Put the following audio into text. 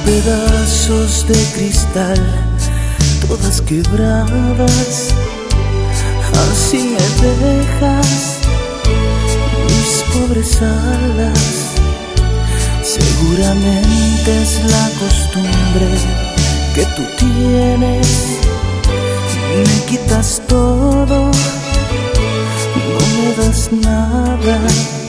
pedazos de cristal, todas quebradas. Así me dejas mis pobres alas. Seguramente es la costumbre que tú tienes. Me quitas todo, no me das nada.